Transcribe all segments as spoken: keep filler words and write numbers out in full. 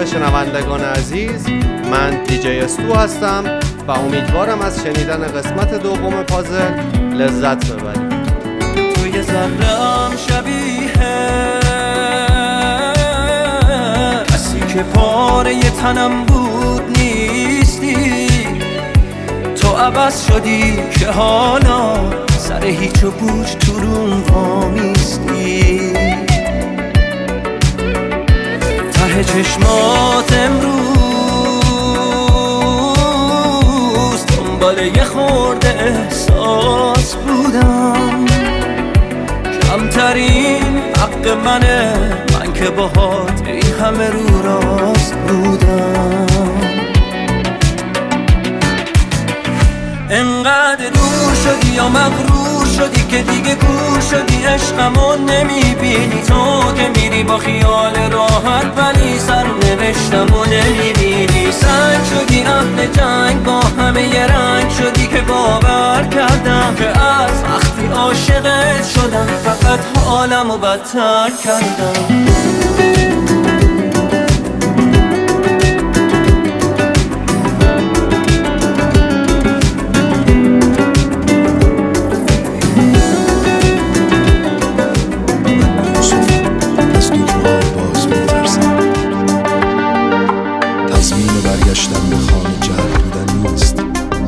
روز شنوندگان عزیز، من دیجی استو هستم و امیدوارم از شنیدن قسمت دوم پازل لذت ببرید. توی ذره‌ام شبیه کسی که پاره تنم بود نیستی، تو عوض شدی که حالا سر هیچ و پوچ تو روم وامیستی. ته چشمات امروز دنبال یه خورده احساس بودم، کمترین حق منه من که باهات این همه رو راست بودم. انقدر دور شدی یا مغرور شدی که دیگه گور شدی، عشقمو نمیبینی تو که میری با خیال راحت، ولی سرنوشتمو نمیبینی. سنگ شدی اهل جنگ، با همه یه رنگ شدی که باور کردم که از وقتی عاشقت شدم فقط حالمو بدتر کردم. برگشتن به خانه جهت بودن نیست،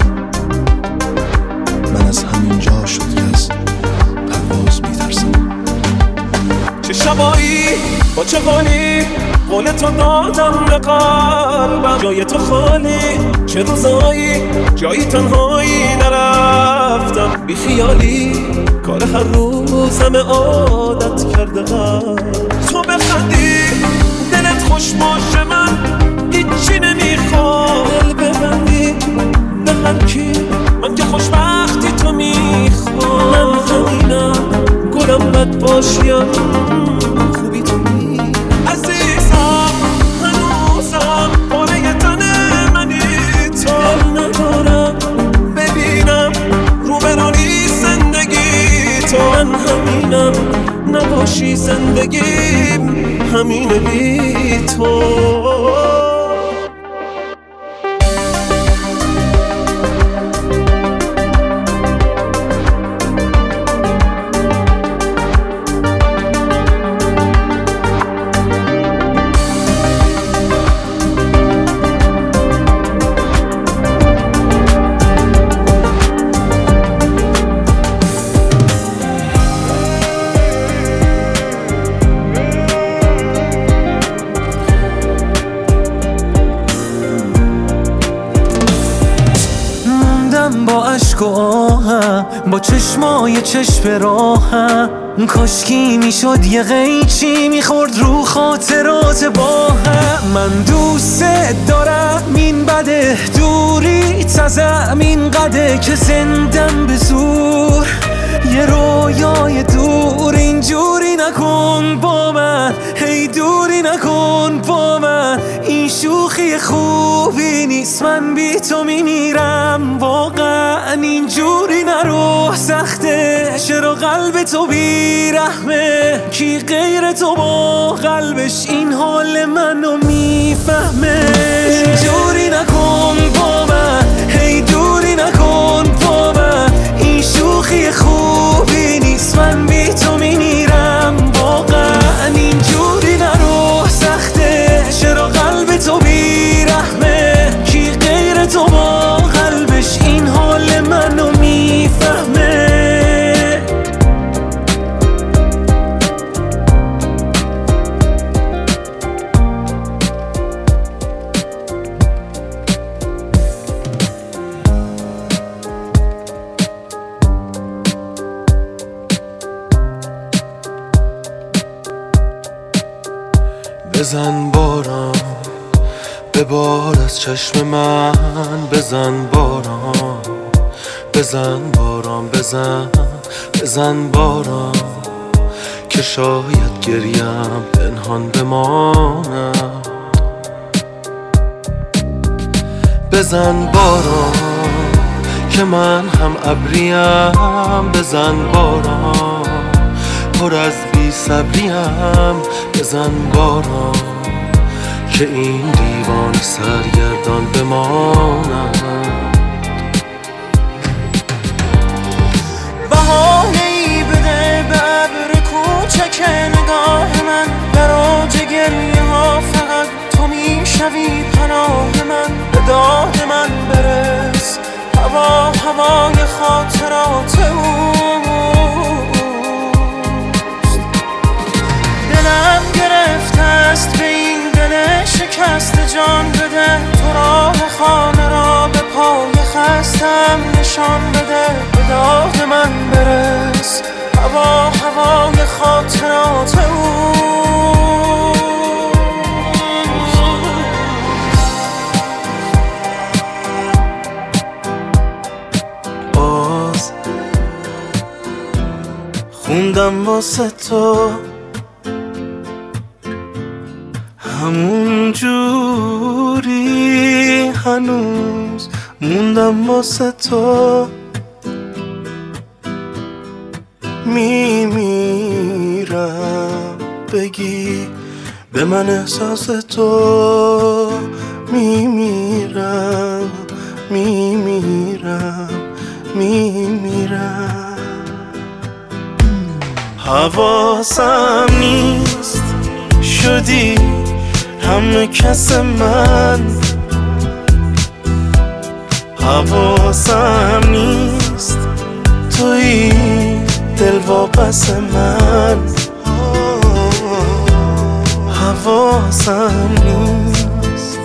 من از همین جا شد که از پرواز میترسم. چه شبایی با چه حالی قول تو دادم به قلبم، جای تو خالی. چه روزایی جایی تنهایی نرفتم بی خیالی، کار هر روزم عادت کردم. تو بخندی دلت خوش باشه، من هیچی نمیخوام. دل ببندی به هر کی، من که خوشبختی تو میخوام. من همینم گلم بد باشیم خوبی تو می عزیزم، هنوزم پاره تن منی تو. دل ندارم ببینم روبرانی زندگی تو. من همینم نباشی زندگیم همینه بی تو. با عشق و آهم، با چشمای چشم راهم، کاشکی میشد یه قیچی میخورد رو خاطرات با هم. من دوست دارم این بده دوری تزم این قده که زندم به زور یه رویای دور. اینجوری نکن با من، هی دوری نکن با من، این شوخی خوبی نیست، من بی تو میمیرم واقعا. اینجوری نرو سخته، چرا قلب تو بی رحمه، کی غیر تو با قلبش این حال منو میفهمه. اینجوری نکن با من، هی دوری نکن با من، این شوخی خوبی نیست، من بی تو میمیرم واقعا. اینجوری نرو سخته، چرا قلب تو بی رحمه، کی غیر تو با قلبش این حال منو میفهمه. بزن باران ببار از چشم من، بزن باران بزن باران بزن بزن باران، که شاید گریم پنهان بمانم. بزن باران که من هم ابریم، بزن باران پر از بی صبریم. بزن باران که این دیوان سرگردان بماند. بهانه‌ای بده به ابر کوچک نگاه من، در اوج گریه ها فقط تو میشوی پناه من. به داد من برس هوا هوای خاطرات اوست. دلم گرفته است به این دل شکست، جان بده تو راه خانه را به پای خستم نشان بده. به داد من برس هوا هوای خاطرات اوست. باز خوندم واسه تو همون جوری، هنوز موندم واسه تو. میمیرم بگی به من احساس تو. میمیرم میمیرم میمیرم. حواسم نیست شدی همه کس من. حواسم نیست توی دل واپس من. حواسم نیست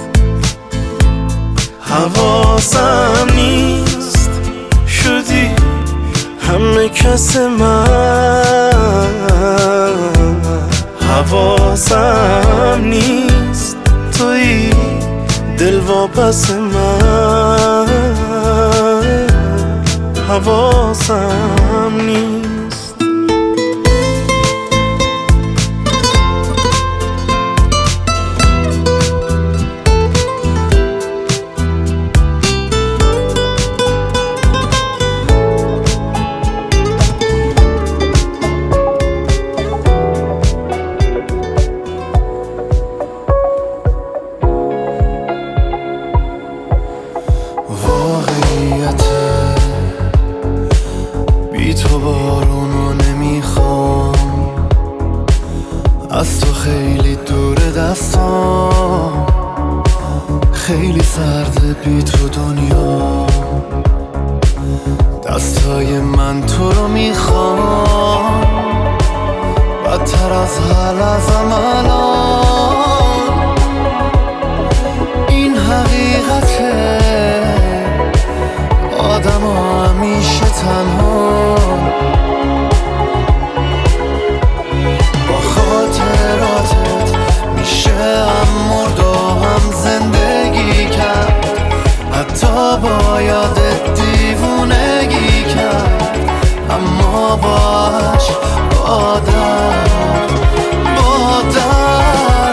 حواسم نیست شدی همه کس من. حواسم نیست توی دل واپس من. حواسم نیست. بی تو بارونو نمیخوام، از تو خیلی دور دستام. خیلی سرده بی تو دنیا، دستای من تو رو میخوام. بدتر از حال ازم الان این حقیقته، آدم ها همیشه تنها با خاطراتت میشه هم مرد و هم زندگی کرد. حتی با یادت دیوونگی کرد، اما باش با درد با درد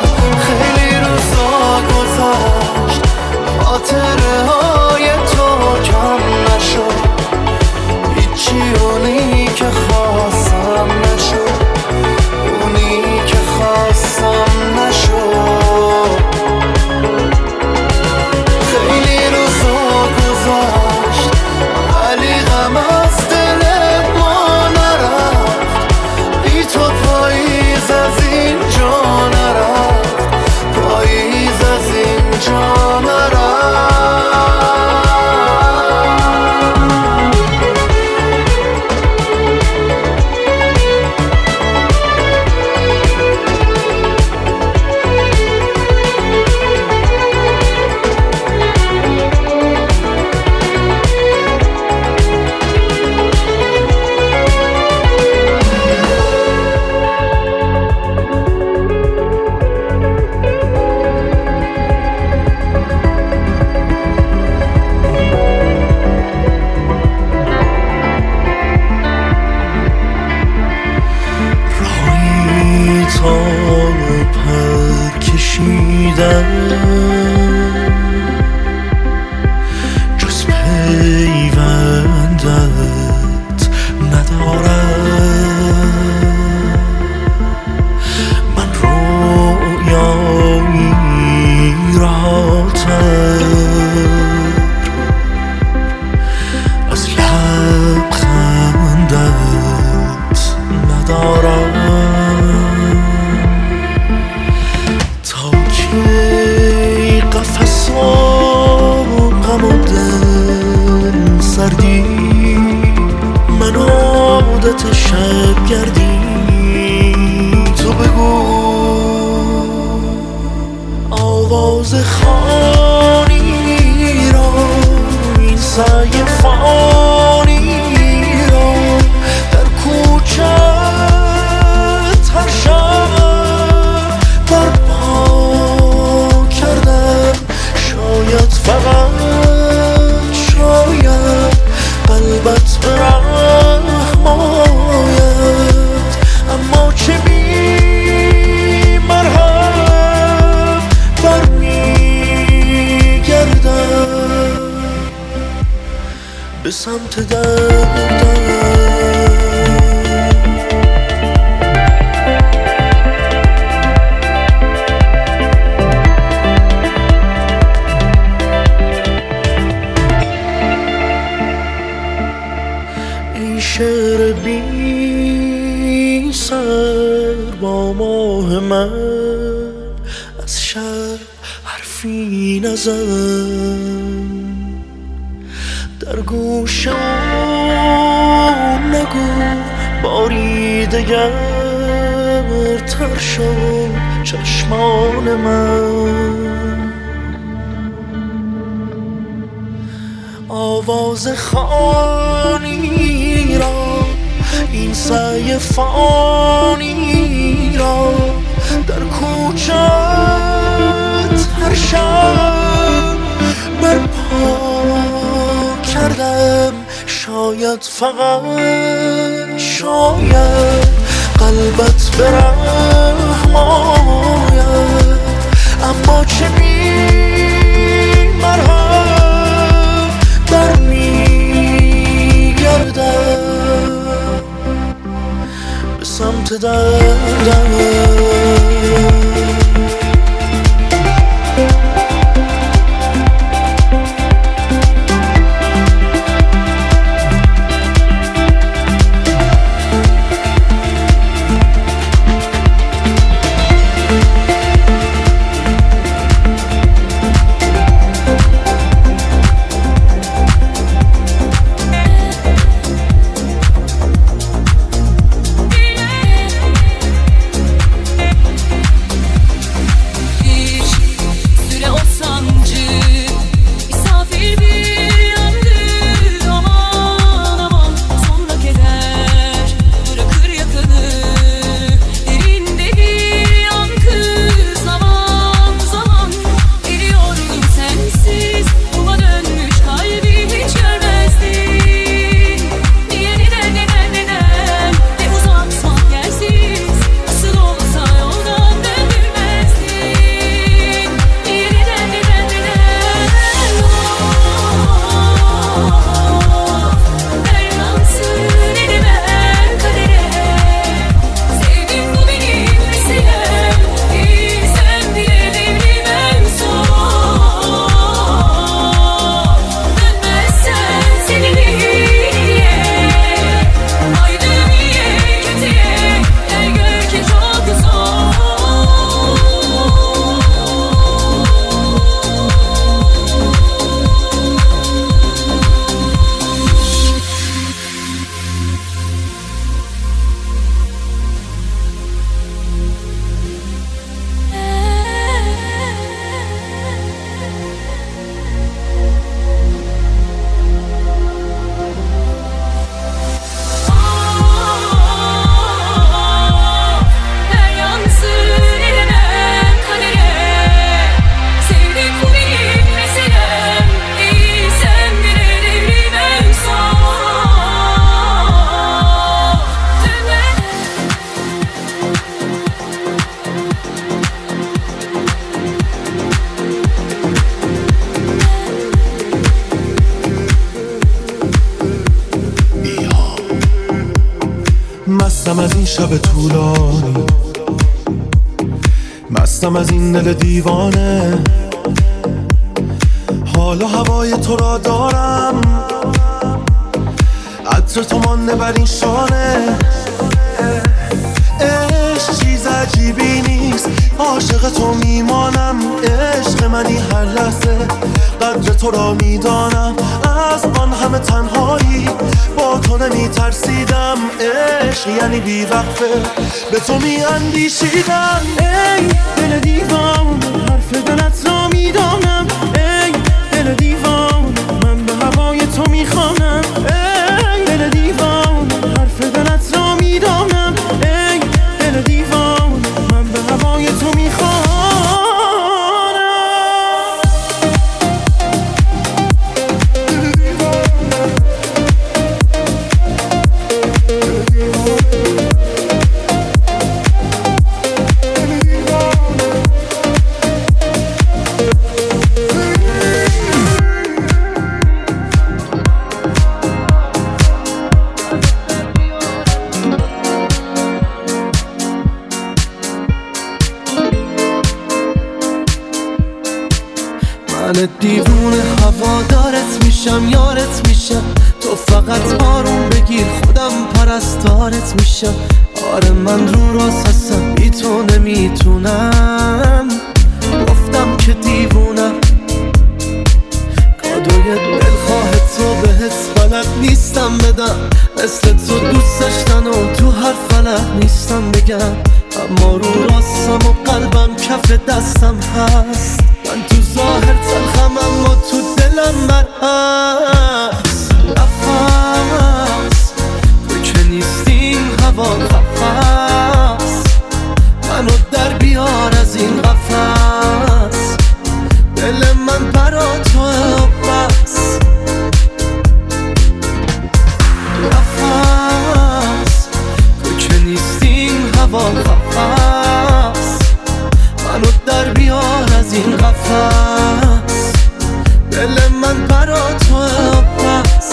به سمت دردم. شعر بی سر با ماه من از شب حرفی نزن، در گوشم نگو باری دگر تر شد چشمان من. آواز خانی را این سعی فانی را در کوچت هر شب برپا کردم. شاید فقط شاید قلبت به رحم آید، اما چه بی مرهم در میگردم به سمت دردم. مستم از این شب طولانی، مستم از این دل دیوانه. حالا هوای تو را دارم، عطر تو مانده بر این شانه. عشق چیز عجیبی نیست، عاشق تو میمانم. عشق منی هر لحظه، قدر تو را میدانم. از آن همه تنهایی با تو نمی ترسیدم. عشق یعنی بی وقفه به تو می اندیشیدم. ای دل دیوان حرف دلت را میدانم. ای دل دیوان من به هوای تو میخوانم. ای دل دیوان حرف دلت را میدانم. ای دل دیوان من به هوای تو میخوانم. دیوونه هوادارت میشم، یارت میشم، تو فقط آروم بگیر خودم پرستارت میشم. آره من رو راست هستم، بی تو نمیتونم، گفتم که دیوونم. کادوی دلخواه تو بهت بلد نیستم بدم، مثل تو دوست داشتن و تو هر فلک نیستم بگم. اما رو راستم و قلبم کف دستم هست، من تو ظاهر تلخم اما تو دلم برهست. نفس تو که نیستیم هوا قفس، منو در بیار از این قفس، دل من برا توه بس. نفس تو که نیستیم هوا قفس، منو در بیار از این قفس، دل من برا توه بس.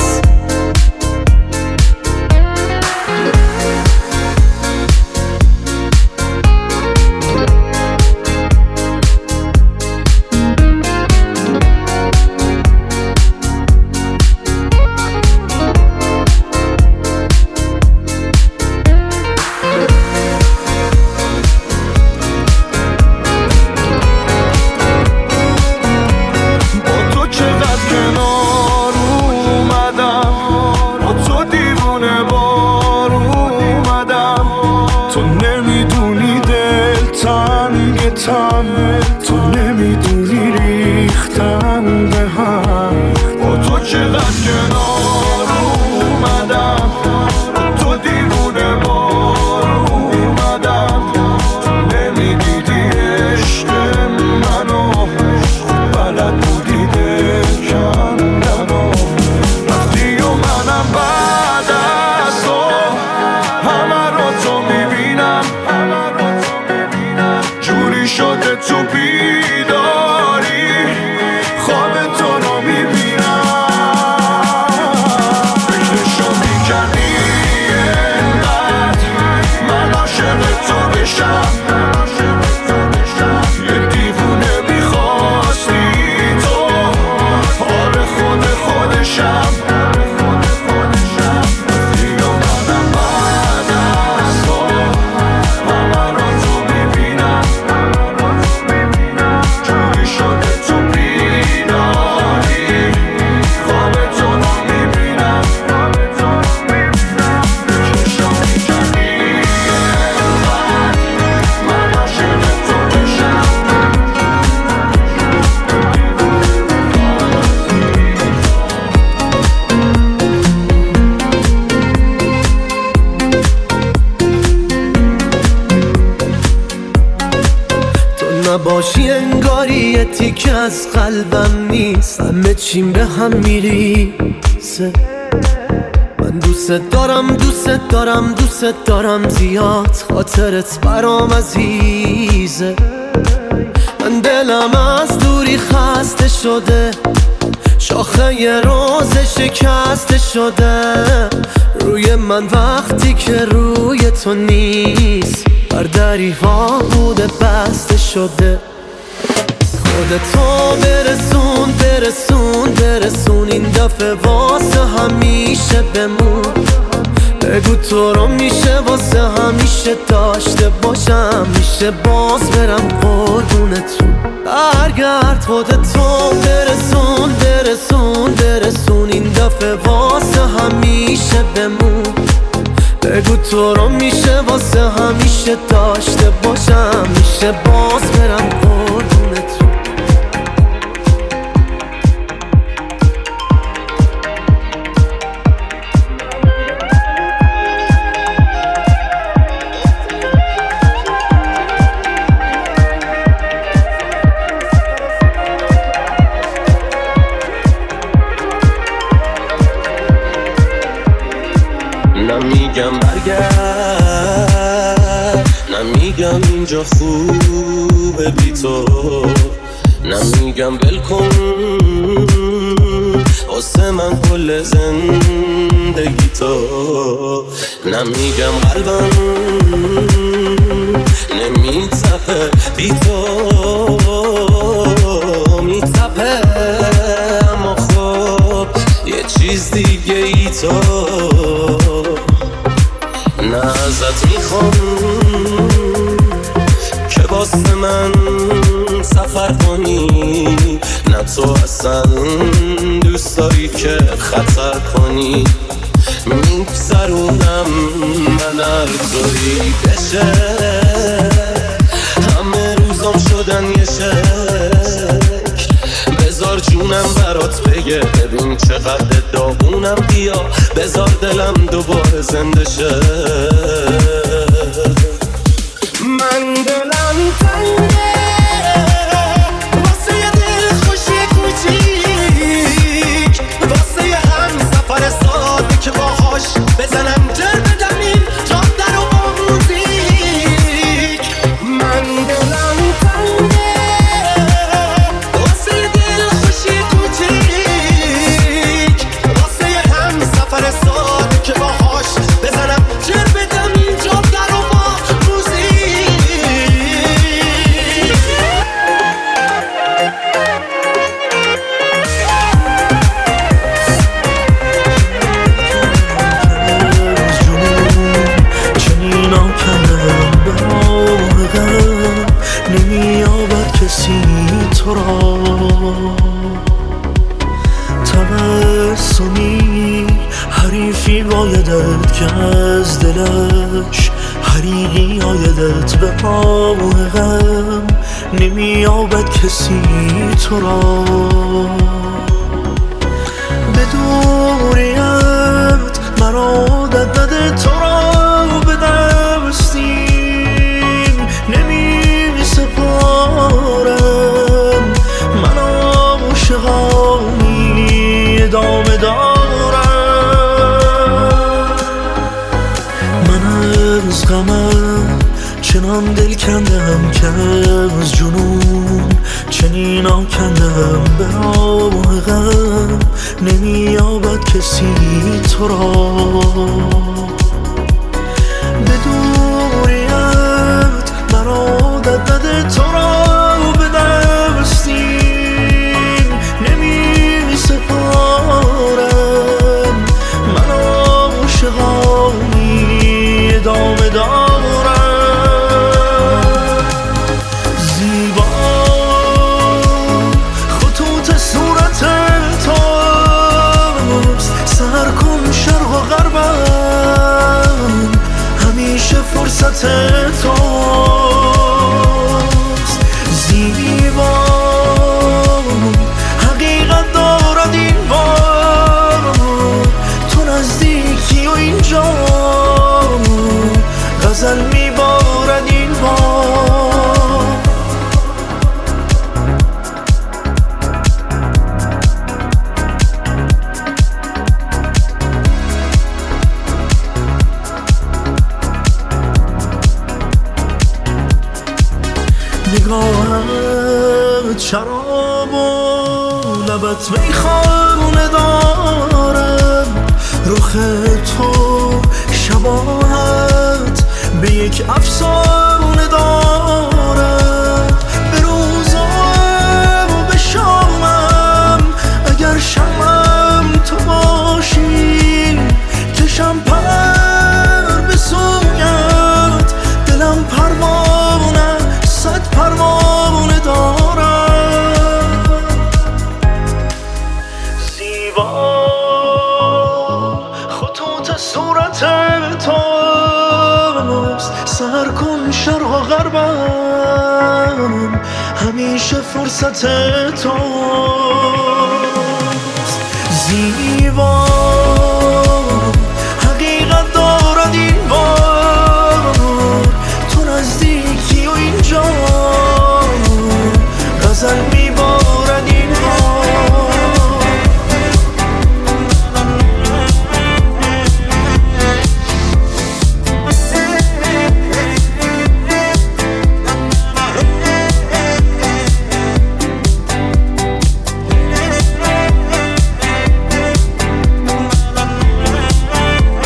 تو نمیدونی ریختم به هم، با تو چقدر کنار اومدم، تو دیوونه بار اومدم. تو نمیدیدی عشق منو، بلد بودی دل کندنو. رفتی و منم بعد از تو همه رو تو میبینم، جوری شده تو بیداری خواب تو رو میبینم. فکرشو میکنی اینقدر من عاشق تو بشم، یه دیوونه میخواستی تو، آره خود خودشم. نباشی انگاری یه تیکه از قلبم نیست، همه چیم به هم میریزه. من دوست دارم دوست دارم دوست دارم زیاد، خاطرت برام عزیزه. من دلم از دوری خسته شده، شاخه یه روز شکسته شده روی من وقتی که روی تو نیست. بر دریها بوده بسته شده، خودتو برسون برسون برسون این دفعه واسه همیشه بمون. بگو تو رو میشه واسه همیشه داشته باشم، میشه باز برم قربونتون. برگرد خودتو برسون برسون برسون این دفعه واسه همیشه بمون. بگو تو رو میشه واسه همیشه داشته باشم، میشه باز برم قربونتون. نمیگم برگرد، نمیگم اینجا خوبه بی تو، نمیگم بلکن واسه من کل زندگی تو، نمیگم قلبم نمیتپه بی تو، میتپه چیز دیگه ای تو نه ازت میخوام که واسه من سفر کنی، نه تو اصلا دوست داری که خطر کنی. میگذرونم من هر طوری بشه، همه روزام شدن یه شکل. بذار جونم برات بگه ببین چقدر داغونم، بیا بذار دلم دوباره زنده شه. من دلم تنگه واسه یه دل خوشی کوچیک، واسه یه هم سفر ساده که باهاش بزنم جر بدم این جاده رو با موزیک. من دلم تنگه واسه یه دل خوشی کوچیک، واسه یه هم سفر ساده که باهاش بزنم جر بدم این جاده رو با تو را تبسمی حریفی بایدت که از دلش حریقی آیدت به آه غم نمیابد کسی تو را. به دوریت مرا دد تو را به دستیم نمی سپارم. من عاشقانی ادامه دارم. من از غمم چنان دل کندم که از جنون چنین آکندم به آه غم نمیابد کسی تو را. به دوریت مرا دد تو را به دستیم نمی سپارم. من عاشقانی ادامه دارم. زیبا خطوط صورت توست، سر کن شرق و غربم همیشه فرصت توست. زیبا حقیقت دارد این بار، تو نزدیکی و اینجا غزل میبارد این بار. نگاهت شراب و لبت میخوانه دارم، رخ تو شباهت به یک افسانه دارد. به روزم و به شامم اگر شمم تو باشی، چشم پر به سویت، دلم پروانه صد پروانه دارد. زیبا خطوط صورت توست، سر کن شرق و غربم همیشه فرصت توست. زیبا حقیقت دارد این بار، تو نزدیکی و اینجا غزل میبارد این بار.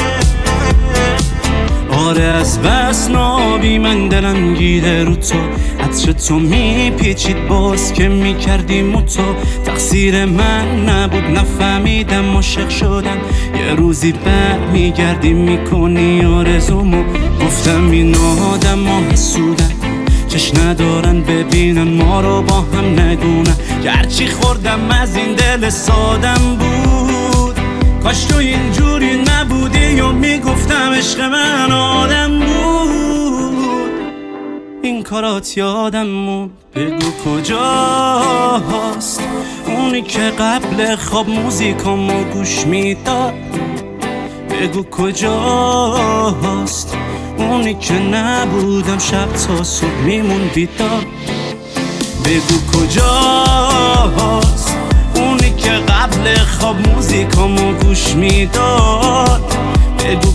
آره از بس نابی من دلم گیره رو تو، عطر تو میپیچید باز که میکردیم و تو تقصیر من نبود نفهمیدم عاشق شدن یه روزی بر میگردی میکنی آرزومو گفتم این آدم ها حسودن چش ندارن ببینن ما رو با هم نگونن گرچی خوردم از این دل سادم بود کاش تو اینجوری نبودی یا میگفتم عشق من آدم بود این کارات یادم موند بگو کجاست اونی که قبل خواب موزیکامو گوش میداد بگو کجاست اونی که نبودم شب تا صبح میمون بیدار بگو کجاست اونی که قبل خواب موزیکامو گوش میداد بگو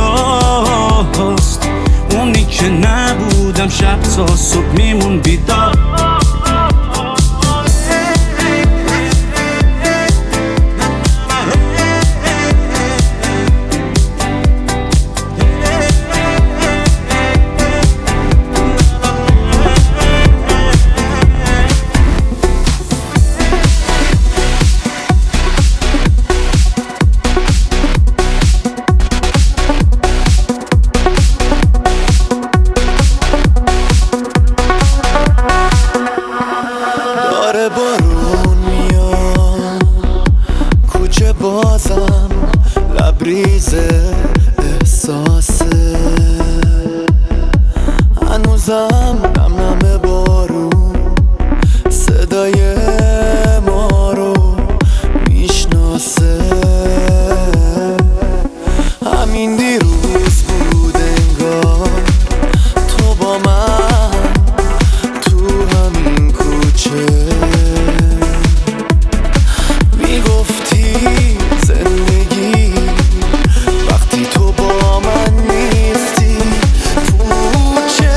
کجاست اونی که نبودم شب تا صبح میمون بیدار لبریزه احساسه هنوزم نم نم بارون صدای ما رو میشناسه همین دیروز بود انگار تو با من تو همین کوچه میگفتی زندگی وقتی تو با من نیستی پوچه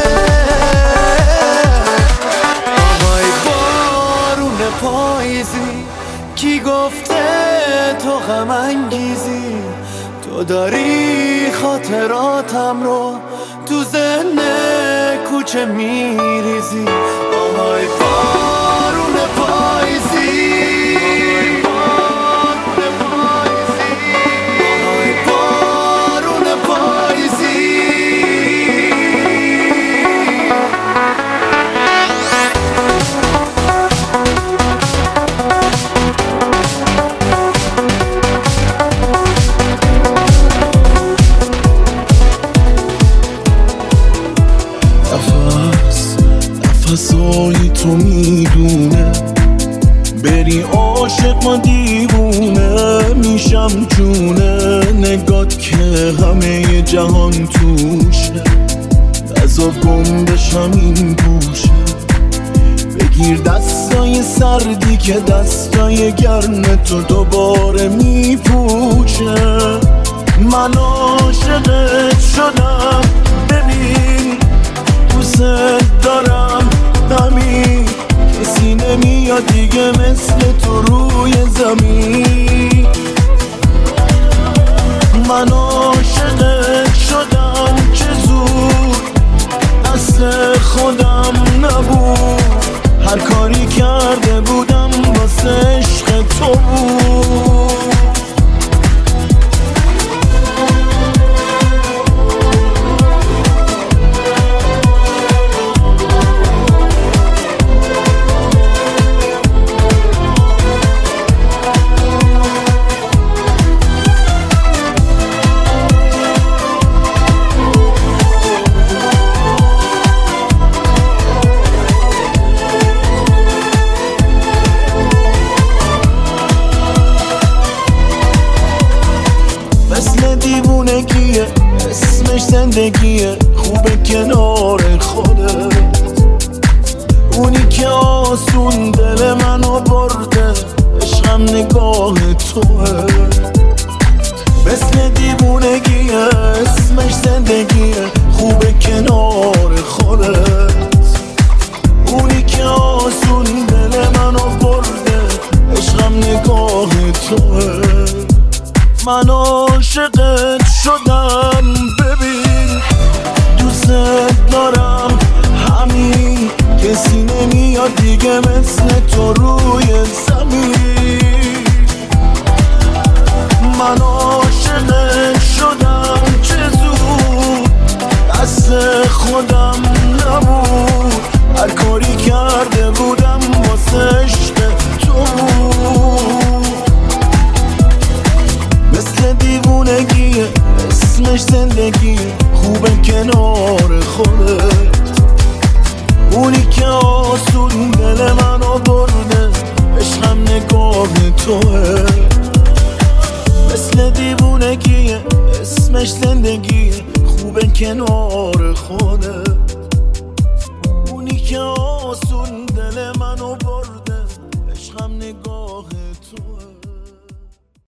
آهای بارون پاییزی کی گفته تو غم انگیزی تو داری خاطراتم رو تو ذهن کوچه میریزی آهای بارون پاییزی نفسای تو میدونه بری عاشق ما دیوونه میشم جونه نگات که همه جهان توشه بذار گم بشم این گوشه بگیر دستای سردی که دستای گرم تو دوباره میپوشه من عاشقت شدم ببین دوست دارم همین کسی نمیاد دیگه مثل تو روی زمین من عاشقت شدم چه زود دست خودم نبود هر کاری کرده بودم واسه عشق تو بود دیوونگیه اسمش زندگیه خوبه کنار خودت اونی که آسون دل منو برده عشقم نگاه توه مثل دیوونگیه اسمش زندگیه خوبه کنار خودت اونی که آسون دل منو برده عشقم نگاه توه من عاشقت شدم ببین دوست دارم همین نمیاد دیگه مثل تو روی زمین. من عاشقت شدم چه زود، دست خودم نبود، هر کاری کرده بودم واسه عشق تو بود. مثل دیوونگیه اسمش زندگی، خوبه کنار خودت، اونی که آسون دل منو برده، عشقم نگاه توه. مثل دیوونگیه اسمش زندگی، خوبه کنار خودت، اونی که آسون دل منو برده، عشقم نگاه توه.